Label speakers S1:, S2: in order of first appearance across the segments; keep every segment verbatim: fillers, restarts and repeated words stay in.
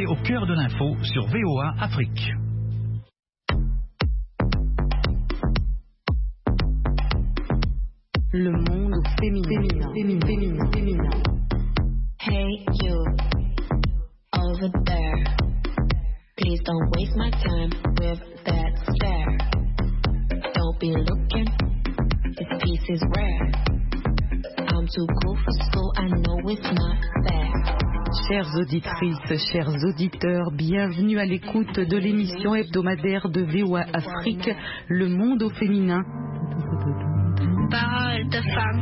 S1: au cœur de l'info sur V O A Afrique.
S2: Le monde féminin, féminin, féminin, féminin.
S3: Hey you, over there. Please don't waste my time with that stare. Don't be looking, this piece is rare. I'm too cool for school, I know it's not fair.
S2: Chères auditrices, chers auditeurs, bienvenue à l'écoute de l'émission hebdomadaire de V O A Afrique, Le monde au féminin.
S3: Parole de femme.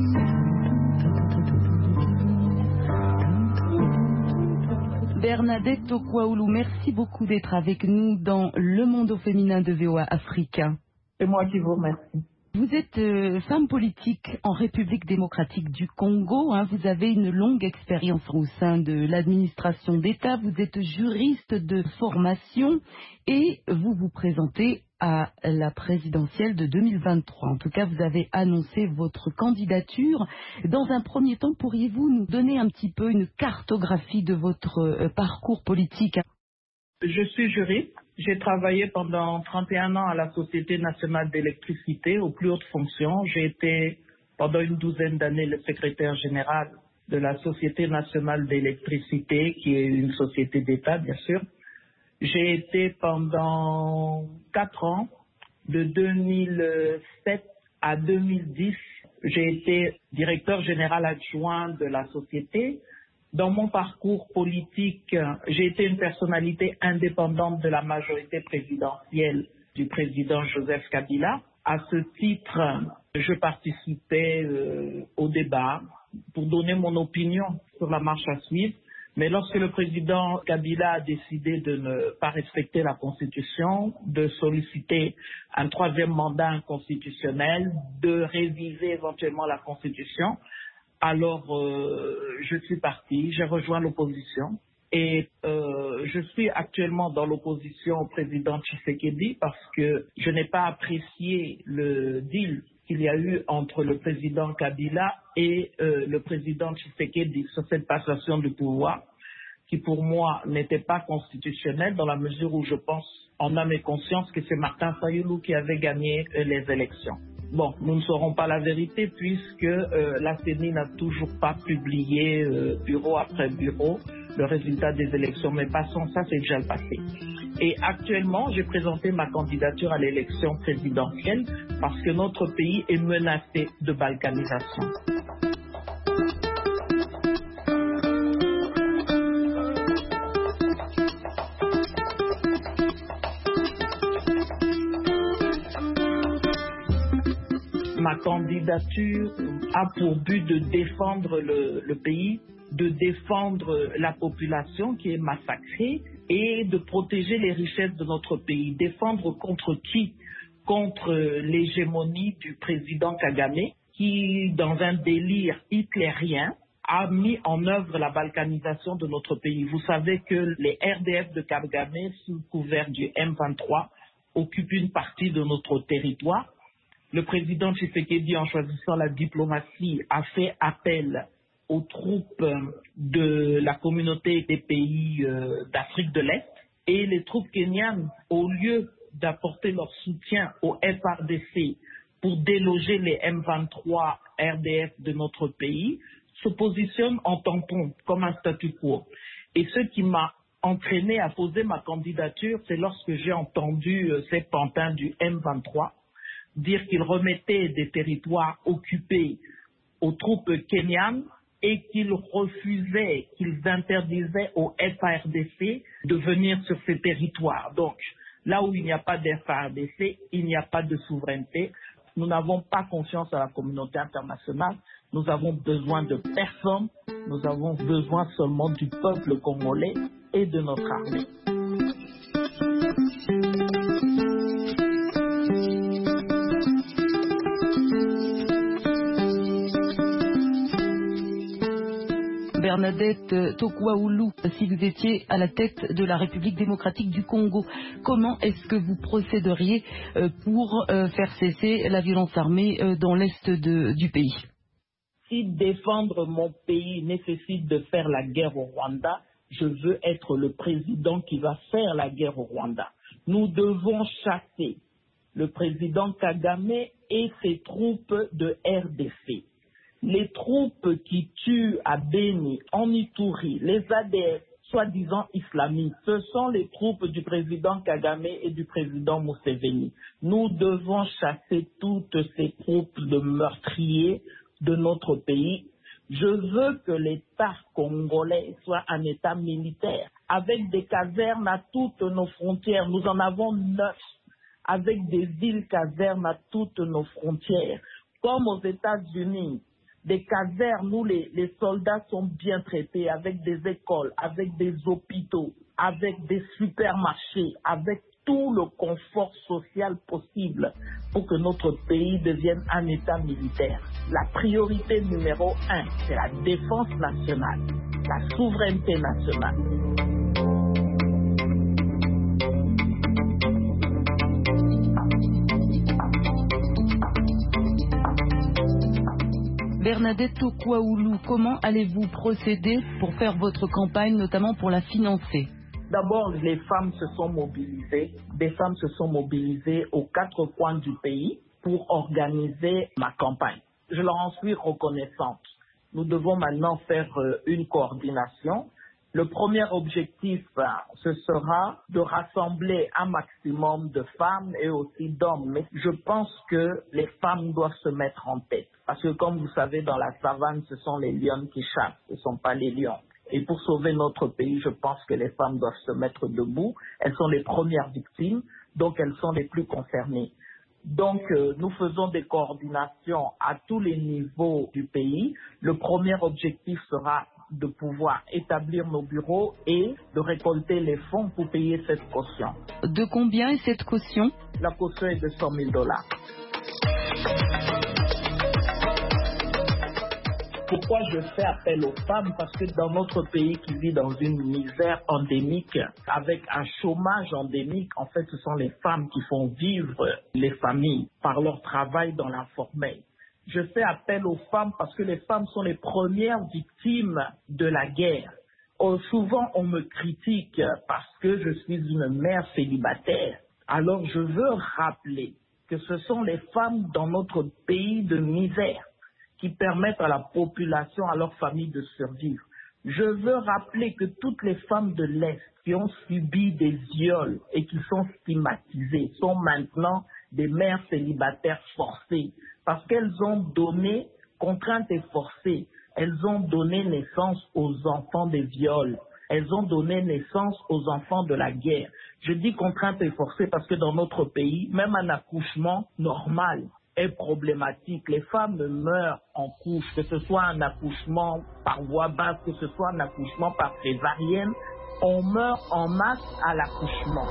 S2: Bernadette Tokwaoulou, merci beaucoup d'être avec nous dans Le monde au féminin de V O A Afrique.
S4: C'est moi qui vous remercie.
S2: Vous êtes euh, femme politique en République démocratique du Congo. Hein, vous avez une longue expérience au sein de l'administration d'État. Vous êtes juriste de formation et vous vous présentez à la présidentielle de deux mille vingt-trois. En tout cas, vous avez annoncé votre candidature. Dans un premier temps, pourriez-vous nous donner un petit peu une cartographie de votre euh, parcours politique?
S4: Je suis juriste. J'ai travaillé pendant trente et un ans à la Société nationale d'électricité aux plus hautes fonctions. J'ai été pendant une douzaine d'années le secrétaire général de la Société nationale d'électricité, qui est une société d'État, bien sûr. J'ai été pendant quatre ans, de deux mille sept à deux mille dix, j'ai été directeur général adjoint de la société. Dans mon parcours politique, j'ai été une personnalité indépendante de la majorité présidentielle du président Joseph Kabila. À ce titre, je participais euh, au débat pour donner mon opinion sur la marche à suivre. Mais lorsque le président Kabila a décidé de ne pas respecter la Constitution, de solliciter un troisième mandat inconstitutionnel, de réviser éventuellement la Constitution, alors euh, je suis parti, j'ai rejoint l'opposition et euh, je suis actuellement dans l'opposition au président Tshisekedi parce que je n'ai pas apprécié le deal qu'il y a eu entre le président Kabila et euh, le président Tshisekedi sur cette passation du pouvoir qui pour moi n'était pas constitutionnelle dans la mesure où je pense en âme et conscience que c'est Martin Fayulu qui avait gagné euh, les élections. Bon, nous ne saurons pas la vérité puisque euh, la C E N I n'a toujours pas publié euh, bureau après bureau le résultat des élections. Mais passons, ça c'est déjà le passé. Et actuellement, j'ai présenté ma candidature à l'élection présidentielle parce que notre pays est menacé de balkanisation. Ma candidature a pour but de défendre le, le pays, de défendre la population qui est massacrée et de protéger les richesses de notre pays. Défendre contre qui? Contre l'hégémonie du président Kagame qui, dans un délire hitlérien, a mis en œuvre la balkanisation de notre pays. Vous savez que les R D F de Kagame, sous couvert du M vingt-trois, occupent une partie de notre territoire. Le président Tshisekedi, en choisissant la diplomatie, a fait appel aux troupes de la communauté des pays euh, d'Afrique de l'Est. Et les troupes kenyanes, au lieu d'apporter leur soutien au F R D C pour déloger les M vingt-trois R D F de notre pays, se positionnent en tampon, comme un statu quo. Et ce qui m'a entraîné à poser ma candidature, c'est lorsque j'ai entendu euh, ces pantins du M vingt-trois dire qu'ils remettaient des territoires occupés aux troupes kenyanes et qu'ils refusaient, qu'ils interdisaient au F R D C de venir sur ces territoires. Donc, là où il n'y a pas de F R D C, il n'y a pas de souveraineté. Nous n'avons pas confiance à la communauté internationale. Nous avons besoin de personne. Nous avons besoin seulement du peuple congolais et de notre armée.
S2: Bernadette Tokwaoulou, si vous étiez à la tête de la République démocratique du Congo, comment est-ce que vous procéderiez pour faire cesser la violence armée dans l'est de, du pays?
S4: Si défendre mon pays nécessite de faire la guerre au Rwanda, je veux être le président qui va faire la guerre au Rwanda. Nous devons chasser le président Kagame et ses troupes de R D C. Les troupes qui tuent à Beni, en Ituri, les A D F, soi-disant islamistes, ce sont les troupes du président Kagame et du président Museveni. Nous devons chasser toutes ces troupes de meurtriers de notre pays. Je veux que l'État congolais soit un État militaire, avec des casernes à toutes nos frontières. Nous en avons neuf, avec des villes casernes à toutes nos frontières, comme aux États-Unis. Des casernes où les, les soldats sont bien traités, avec des écoles, avec des hôpitaux, avec des supermarchés, avec tout le confort social possible pour que notre pays devienne un État militaire. La priorité numéro un, c'est la défense nationale, la souveraineté nationale.
S2: Bernadette Okwaoulou, comment allez-vous procéder pour faire votre campagne, notamment pour la financer?
S4: D'abord, les femmes se sont mobilisées. Des femmes se sont mobilisées aux quatre coins du pays pour organiser ma campagne. Je leur en suis reconnaissante. Nous devons maintenant faire une coordination. Le premier objectif, ce sera de rassembler un maximum de femmes et aussi d'hommes. Mais je pense que les femmes doivent se mettre en tête. Parce que comme vous savez, dans la savane, ce sont les lions qui chassent, ce ne sont pas les lions. Et pour sauver notre pays, je pense que les femmes doivent se mettre debout. Elles sont les premières victimes, donc elles sont les plus concernées. Donc, euh, nous faisons des coordinations à tous les niveaux du pays. Le premier objectif sera de pouvoir établir nos bureaux et de récolter les fonds pour payer cette caution.
S2: De combien est cette caution?
S4: La caution est de cent mille dollars. Pourquoi je fais appel aux femmes? Parce que dans notre pays qui vit dans une misère endémique, avec un chômage endémique, en fait, ce sont les femmes qui font vivre les familles par leur travail dans l'informel. Je fais appel aux femmes parce que les femmes sont les premières victimes de la guerre. Oh, souvent, on me critique parce que je suis une mère célibataire. Alors, je veux rappeler que ce sont les femmes dans notre pays de misère qui permettent à la population, à leur famille de survivre. Je veux rappeler que toutes les femmes de l'Est qui ont subi des viols et qui sont stigmatisées sont maintenant des mères célibataires forcées parce qu'elles ont donné, contraintes et forcées, elles ont donné naissance aux enfants des viols. Elles ont donné naissance aux enfants de la guerre. Je dis contraintes et forcées parce que dans notre pays, même un accouchement normal est problématique. Les femmes meurent en couche, que ce soit un accouchement par voie basse, que ce soit un accouchement par césarienne, on meurt en masse à l'accouchement.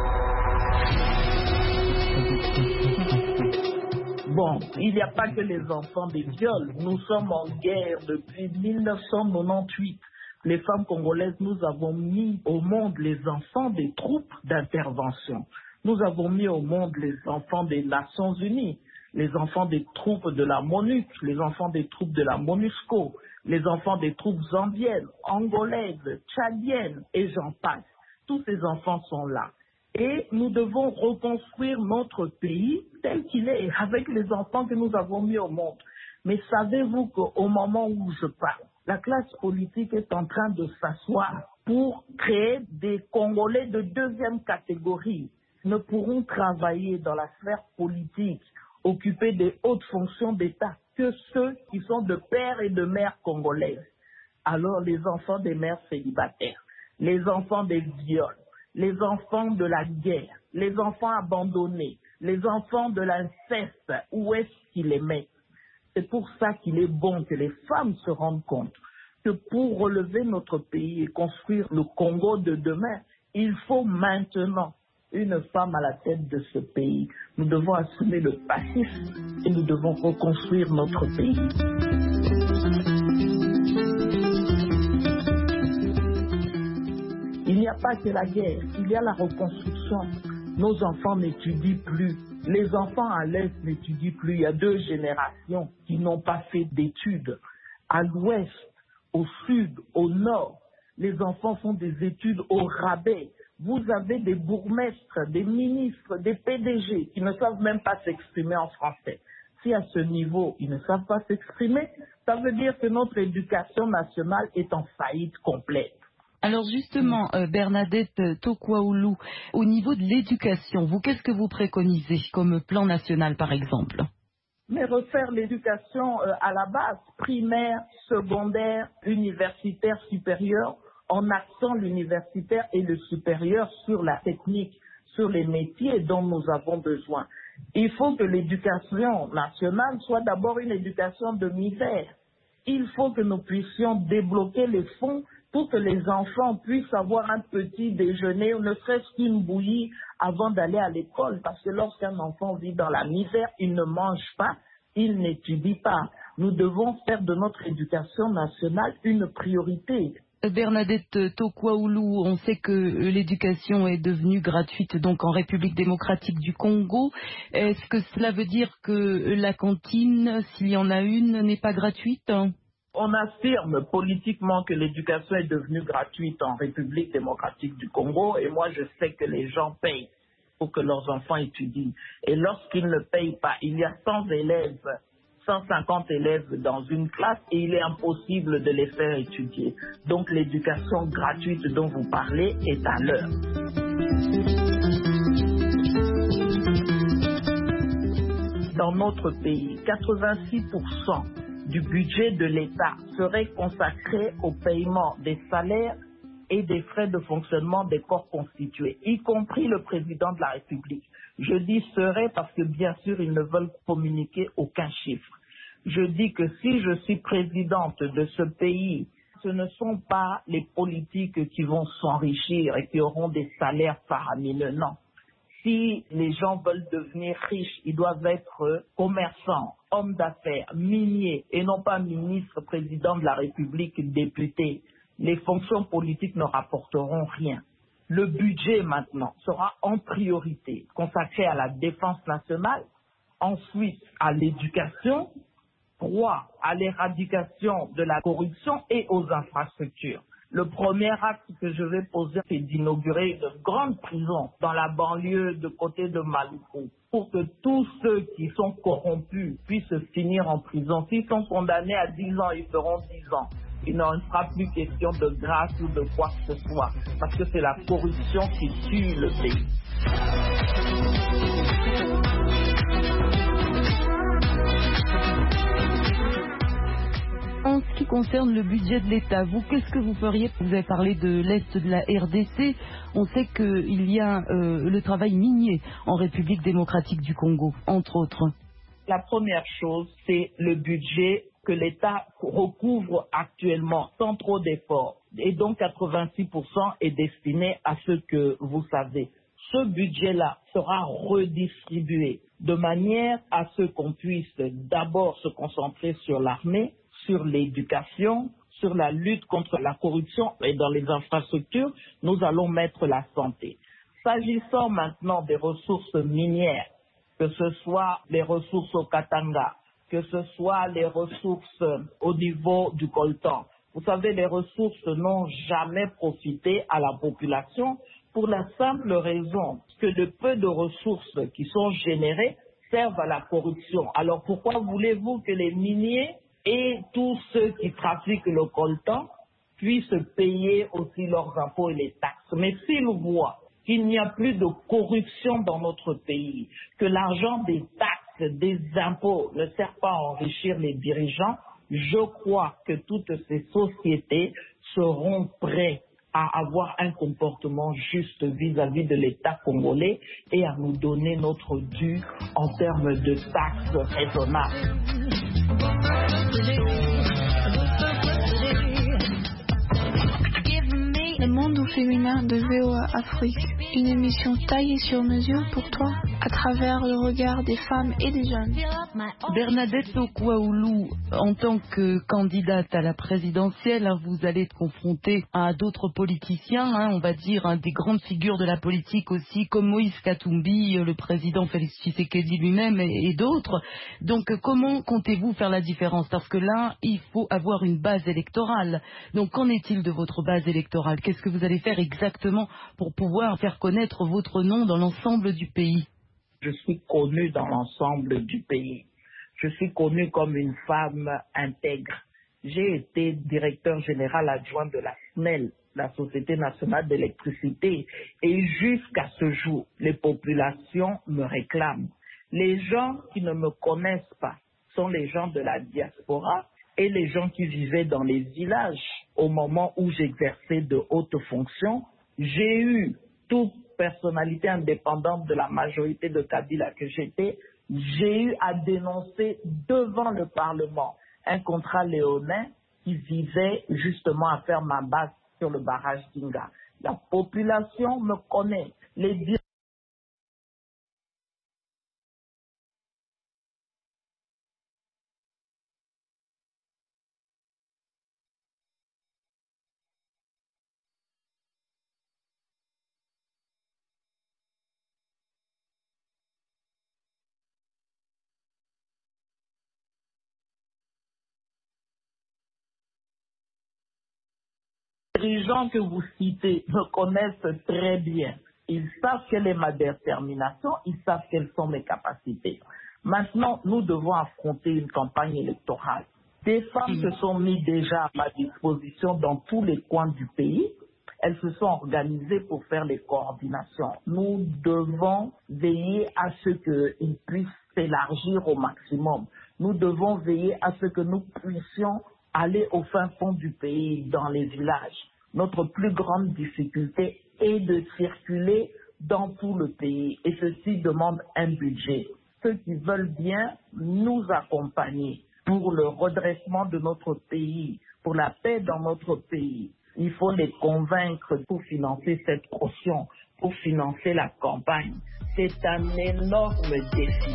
S4: Bon, il n'y a pas que les enfants des viols. Nous sommes en guerre depuis mille neuf cent quatre-vingt-dix-huit. Les femmes congolaises, nous avons mis au monde les enfants des troupes d'intervention. Nous avons mis au monde les enfants des Nations Unies, les enfants des troupes de la MONUC, les enfants des troupes de la MONUSCO, les enfants des troupes zambiennes, angolaises, tchadiennes, et j'en passe. Tous ces enfants sont là. Et nous devons reconstruire notre pays tel qu'il est, avec les enfants que nous avons mis au monde. Mais savez-vous qu'au moment où je parle, la classe politique est en train de s'asseoir pour créer des Congolais de deuxième catégorie, ne pourront travailler dans la sphère politique, occuper des hautes fonctions d'État que ceux qui sont de pères et de mères congolaises. Alors les enfants des mères célibataires, les enfants des viols, les enfants de la guerre, les enfants abandonnés, les enfants de l'inceste, où est-ce qu'ils les mettent? C'est pour ça qu'il est bon que les femmes se rendent compte que pour relever notre pays et construire le Congo de demain, il faut maintenant une femme à la tête de ce pays. Nous devons assumer le passif et nous devons reconstruire notre pays. Il n'y a pas que la guerre, il y a la reconstruction. Nos enfants n'étudient plus. Les enfants à l'Est n'étudient plus. Il y a deux générations qui n'ont pas fait d'études. À l'Ouest, au Sud, au Nord, les enfants font des études au rabais. Vous avez des bourgmestres, des ministres, des P D G qui ne savent même pas s'exprimer en français. Si à ce niveau, ils ne savent pas s'exprimer, ça veut dire que notre éducation nationale est en faillite complète.
S2: Alors justement, euh, Bernadette Tokwaoulou, au niveau de l'éducation, vous, qu'est-ce que vous préconisez comme plan national, par exemple?
S4: Mais refaire l'éducation euh, à la base, primaire, secondaire, universitaire, supérieure, en axant l'universitaire et le supérieur sur la technique, sur les métiers dont nous avons besoin. Il faut que l'éducation nationale soit d'abord une éducation de misère. Il faut que nous puissions débloquer les fonds pour que les enfants puissent avoir un petit déjeuner ou ne serait-ce qu'une bouillie avant d'aller à l'école. Parce que lorsqu'un enfant vit dans la misère, il ne mange pas, il n'étudie pas. Nous devons faire de notre éducation nationale une priorité.
S2: Bernadette Tokwaoulou, on sait que l'éducation est devenue gratuite donc en République démocratique du Congo. Est-ce que cela veut dire que la cantine, s'il y en a une, n'est pas gratuite?
S4: On affirme politiquement que l'éducation est devenue gratuite en République démocratique du Congo et moi je sais que les gens payent pour que leurs enfants étudient. Et lorsqu'ils ne payent pas, il y a cent élèves, cent cinquante élèves dans une classe et il est impossible de les faire étudier. Donc l'éducation gratuite dont vous parlez est à l'heure. Dans notre pays, quatre-vingt-six pour cent du budget de l'État serait consacré au paiement des salaires et des frais de fonctionnement des corps constitués, y compris le président de la République. Je dis serait parce que bien sûr ils ne veulent communiquer aucun chiffre. Je dis que si je suis présidente de ce pays, ce ne sont pas les politiques qui vont s'enrichir et qui auront des salaires faramineux, non. Si les gens veulent devenir riches, ils doivent être commerçants, hommes d'affaires, miniers et non pas ministres, président de la République, députés. Les fonctions politiques ne rapporteront rien. Le budget maintenant sera en priorité consacré à la défense nationale, ensuite à l'éducation, trois à l'éradication de la corruption et aux infrastructures. Le premier acte que je vais poser, c'est d'inaugurer une grande prison dans la banlieue de côté de Maluku pour que tous ceux qui sont corrompus puissent finir en prison. S'ils sont condamnés à dix ans, ils feront dix ans. Il n'en sera plus question de grâce ou de quoi que ce soit, parce que c'est la corruption qui tue le pays.
S2: En ce qui concerne le budget de l'État, vous, qu'est-ce que vous feriez? Vous avez parlé de l'Est de la R D C. On sait qu'il y a euh, le travail minier en République démocratique du Congo, entre autres.
S4: La première chose, c'est le budget que l'État recouvre actuellement sans trop d'efforts. Et donc quatre-vingt-six pour cent est destiné à ce que vous savez. Ce budget-là sera redistribué de manière à ce qu'on puisse d'abord se concentrer sur l'armée, sur l'éducation, sur la lutte contre la corruption et dans les infrastructures, nous allons mettre la santé. S'agissant maintenant des ressources minières, que ce soit les ressources au Katanga, que ce soit les ressources au niveau du coltan. Vous savez, les ressources n'ont jamais profité à la population pour la simple raison que le peu de ressources qui sont générées servent à la corruption. Alors pourquoi voulez-vous que les miniers et tous ceux qui trafiquent le coltan puissent payer aussi leurs impôts et les taxes? Mais s'ils voient qu'il n'y a plus de corruption dans notre pays, que l'argent des taxes, des impôts ne sert pas à enrichir les dirigeants, je crois que toutes ces sociétés seront prêtes à avoir un comportement juste vis-à-vis de l'État congolais et à nous donner notre dû en termes de taxes raisonnables.
S5: Le monde au féminin de V O A Afrique, une émission taillée sur mesure pour toi. à travers le regard des femmes et des jeunes.
S2: Bernadette Okwaoulou, en tant que candidate à la présidentielle, hein, vous allez être confrontée à d'autres politiciens, hein, on va dire hein, des grandes figures de la politique aussi, comme Moïse Katumbi, le président Félix Tshisekedi lui-même et, et d'autres. Donc comment comptez-vous faire la différence? Parce que là, il faut avoir une base électorale. Donc qu'en est-il de votre base électorale? Qu'est-ce que vous allez faire exactement pour pouvoir faire connaître votre nom dans l'ensemble du pays?
S4: Je suis connue dans l'ensemble du pays. Je suis connue comme une femme intègre. J'ai été directeur général adjoint de la S N E L, la Société nationale d'électricité, et jusqu'à ce jour, les populations me réclament. Les gens qui ne me connaissent pas sont les gens de la diaspora et les gens qui vivaient dans les villages au moment où j'exerçais de hautes fonctions. J'ai eu toute personnalité indépendante de la majorité de Kabila que j'étais, j'ai eu à dénoncer devant le Parlement un contrat léonin qui visait justement à faire ma base sur le barrage d'Inga. La population me connaît. Les dirigeants que vous citez me connaissent très bien. Ils savent quelle est ma détermination, ils savent quelles sont mes capacités. Maintenant, nous devons affronter une campagne électorale. Des femmes se sont mises déjà à ma disposition dans tous les coins du pays. Elles se sont organisées pour faire les coordinations. Nous devons veiller à ce qu'ils puissent s'élargir au maximum. Nous devons veiller à ce que nous puissions aller au fin fond du pays, dans les villages. Notre plus grande difficulté est de circuler dans tout le pays et ceci demande un budget. Ceux qui veulent bien nous accompagner pour le redressement de notre pays, pour la paix dans notre pays, il faut les convaincre pour financer cette caution, pour financer la campagne. C'est un énorme défi.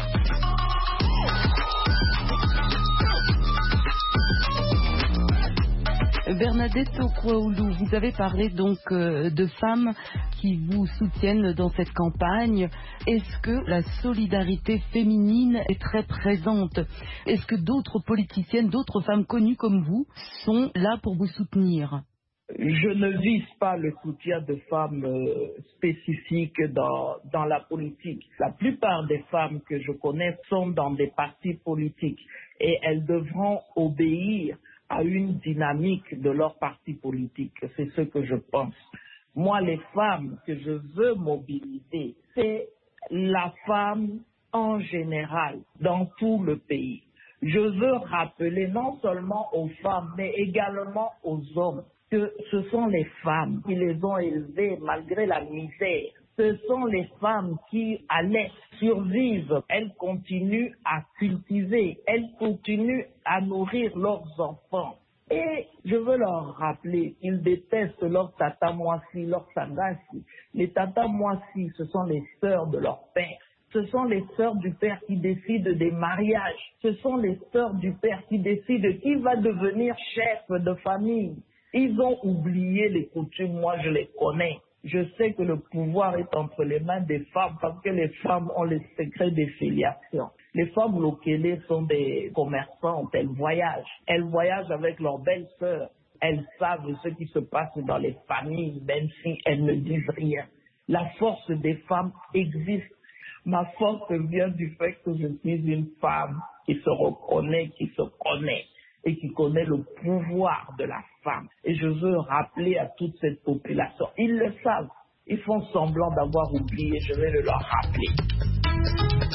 S2: Bernadette Okwaoulou, vous avez parlé donc euh, de femmes qui vous soutiennent dans cette campagne. Est-ce que la solidarité féminine est très présente? Est-ce que d'autres politiciennes, d'autres femmes connues comme vous sont là pour vous soutenir?
S4: Je ne vise pas le soutien de femmes euh, spécifiques dans, dans la politique. La plupart des femmes que je connais sont dans des partis politiques et elles devront obéir à une dynamique de leur parti politique. C'est ce que je pense. Moi, les femmes que je veux mobiliser, c'est la femme en général, dans tout le pays. Je veux rappeler non seulement aux femmes, mais également aux hommes, que ce sont les femmes qui les ont élevées malgré la misère. Ce sont les femmes qui, à l'Est, survivent. Elles continuent à cultiver, elles continuent à nourrir leurs enfants. Et je veux leur rappeler qu'ils détestent leur tata Moissi, leur Sagassi. Les tata Moissi, ce sont les sœurs de leur père. Ce sont les sœurs du père qui décident des mariages. Ce sont les sœurs du père qui décident qui va devenir chef de famille. Ils ont oublié les coutumes, moi je les connais. Je sais que le pouvoir est entre les mains des femmes parce que les femmes ont les secrets des filiations. Les femmes locales sont des commerçantes, elles voyagent. Elles voyagent avec leurs belles-sœurs. Elles savent ce qui se passe dans les familles, même si elles ne disent rien. La force des femmes existe. Ma force vient du fait que je suis une femme qui se reconnaît, qui se connaît et qui connaît le pouvoir de la femme. Et je veux rappeler à toute cette population, ils le savent, ils font semblant d'avoir oublié, je vais le leur rappeler.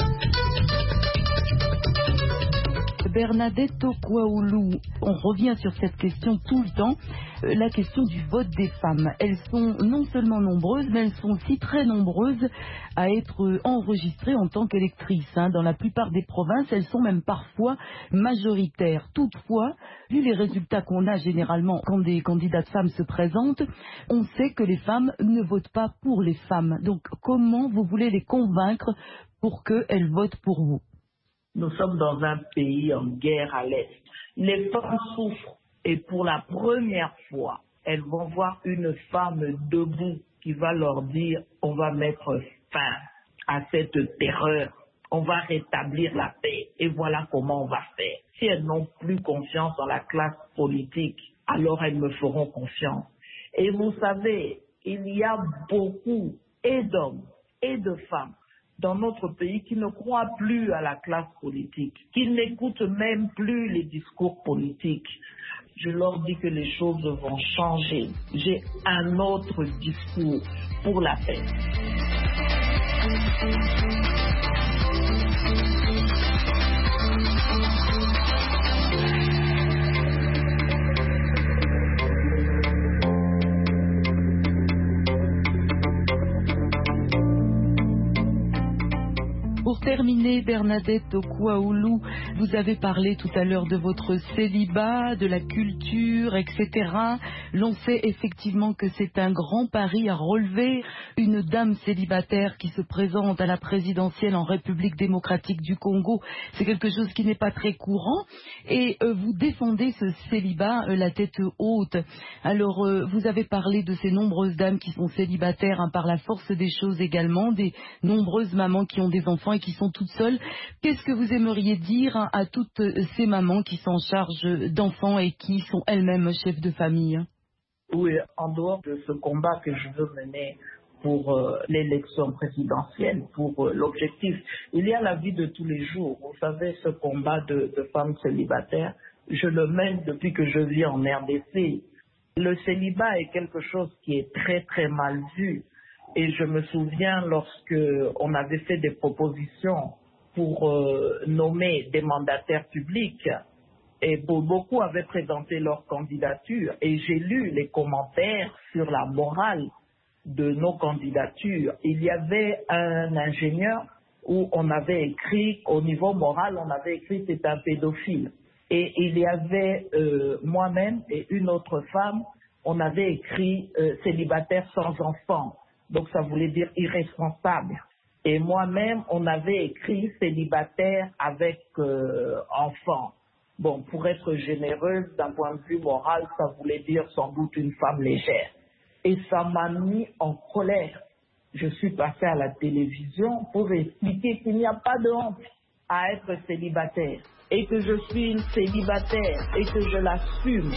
S2: Bernadette Okwaoulou, on revient sur cette question tout le temps, euh, la question du vote des femmes. Elles sont non seulement nombreuses, mais elles sont aussi très nombreuses à être enregistrées en tant qu'électrices. Hein. Dans la plupart des provinces, elles sont même parfois majoritaires. Toutefois, vu les résultats qu'on a généralement quand des candidates femmes se présentent, on sait que les femmes ne votent pas pour les femmes. Donc comment vous voulez les convaincre pour qu'elles votent pour vous?
S4: Nous sommes dans un pays en guerre à l'Est. Les femmes souffrent et pour la première fois, elles vont voir une femme debout qui va leur dire « on va mettre fin à cette terreur, on va rétablir la paix et voilà comment on va faire ». Si elles n'ont plus confiance en la classe politique, alors elles me feront confiance. Et vous savez, il y a beaucoup et d'hommes et de femmes dans notre pays qui ne croient plus à la classe politique, qui n'écoutent même plus les discours politiques. Je leur dis que les choses vont changer. J'ai un autre discours pour la paix.
S2: Pour terminer, Bernadette Okouaoulou, vous avez parlé tout à l'heure de votre célibat, de la culture, et cetera. L'on sait effectivement que c'est un grand pari à relever. Une dame célibataire qui se présente à la présidentielle en République démocratique du Congo, c'est quelque chose qui n'est pas très courant. Et euh, vous défendez ce célibat euh, la tête haute. Alors, euh, vous avez parlé de ces nombreuses dames qui sont célibataires hein, par la force des choses également, des nombreuses mamans qui ont des enfants et qui sont toutes seules. Qu'est-ce que vous aimeriez dire hein, à toutes ces mamans qui s'en chargent d'enfants et qui sont elles-mêmes chefs de famille?
S4: Oui, en dehors de ce combat que je veux mener pour euh, l'élection présidentielle, pour euh, l'objectif, il y a la vie de tous les jours. Vous savez, ce combat de, de femmes célibataires, je le mène depuis que je vis en R D C. Le célibat est quelque chose qui est très très mal vu. Et je me souviens lorsque on avait fait des propositions pour euh, nommer des mandataires publics, et beaucoup avaient présenté leur candidature, et j'ai lu les commentaires sur la morale de nos candidatures. Il y avait un ingénieur où on avait écrit, au niveau moral, on avait écrit c'est un pédophile. Et il y avait euh, moi-même et une autre femme, on avait écrit euh, célibataire sans enfant. Donc ça voulait dire irresponsable. Et moi-même, on avait écrit célibataire avec euh, enfant. Bon, pour être généreuse, d'un point de vue moral, ça voulait dire sans doute une femme légère. Et ça m'a mis en colère. Je suis passée à la télévision pour expliquer qu'il n'y a pas de honte à être célibataire. Et que je suis une célibataire et que je l'assume.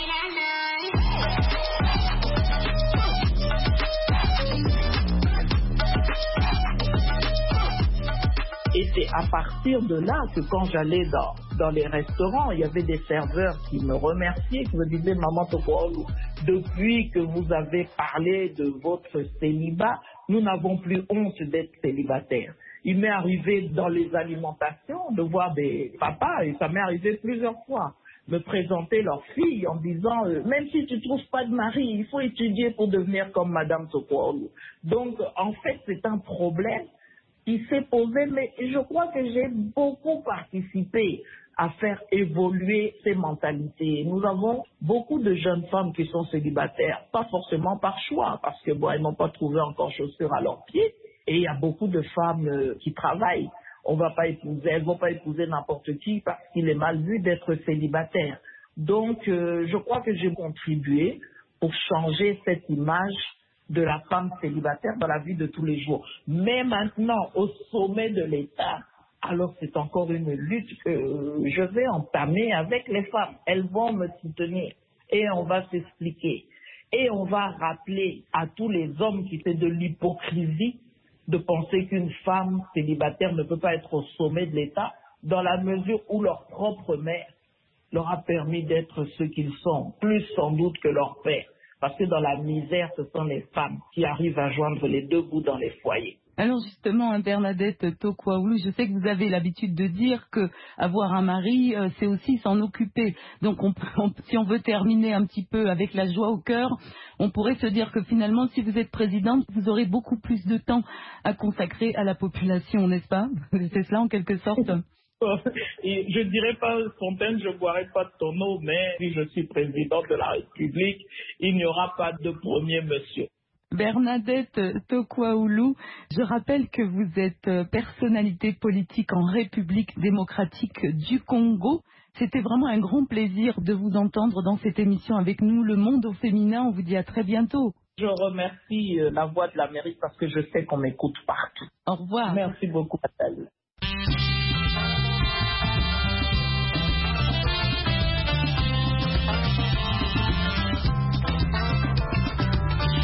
S4: Et c'est à partir de là que quand j'allais dans, dans les restaurants, il y avait des serveurs qui me remerciaient, qui me disaient « Maman Tokouaoulou, depuis que vous avez parlé de votre célibat, nous n'avons plus honte d'être célibataires. » Il m'est arrivé dans les alimentations de voir des papas, et ça m'est arrivé plusieurs fois, me présenter leur fille en disant euh, « Même si tu ne trouves pas de mari, il faut étudier pour devenir comme Madame Tokouaoulou. » Donc, en fait, c'est un problème qui s'est posé, mais je crois que j'ai beaucoup participé à faire évoluer ces mentalités. Nous avons beaucoup de jeunes femmes qui sont célibataires, pas forcément par choix, parce que bon, elles n'ont pas trouvé encore chaussures à leurs pieds, et il y a beaucoup de femmes euh, qui travaillent. On va pas épouser, elles vont pas épouser n'importe qui parce qu'il est mal vu d'être célibataire. Donc, euh, je crois que j'ai contribué pour changer cette image de la femme célibataire dans la vie de tous les jours. Mais maintenant, au sommet de l'État, alors c'est encore une lutte que je vais entamer avec les femmes. Elles vont me soutenir et on va s'expliquer. Et on va rappeler à tous les hommes qui fait de l'hypocrisie de penser qu'une femme célibataire ne peut pas être au sommet de l'État dans la mesure où leur propre mère leur a permis d'être ce qu'ils sont, plus sans doute que leur père. Parce que dans la misère, ce sont les femmes qui arrivent à joindre les deux bouts dans les foyers.
S2: Alors justement, hein, Bernadette Tokouaoulou, je sais que vous avez l'habitude de dire que avoir un mari, euh, c'est aussi s'en occuper. Donc on peut, on, si on veut terminer un petit peu avec la joie au cœur, on pourrait se dire que finalement, si vous êtes présidente, vous aurez beaucoup plus de temps à consacrer à la population, n'est-ce pas? C'est cela en quelque sorte.
S4: Et je ne dirais pas, Fontaine, je ne boirai pas de ton eau, mais si je suis président de la République, il n'y aura pas de premier monsieur.
S2: Bernadette Tokwaoulou, je rappelle que vous êtes personnalité politique en République démocratique du Congo. C'était vraiment un grand plaisir de vous entendre dans cette émission avec nous, Le Monde au féminin. On vous dit à très bientôt.
S4: Je remercie la Voix de l'Amérique parce que je sais qu'on m'écoute partout.
S2: Au revoir.
S4: Merci beaucoup, Nathalie.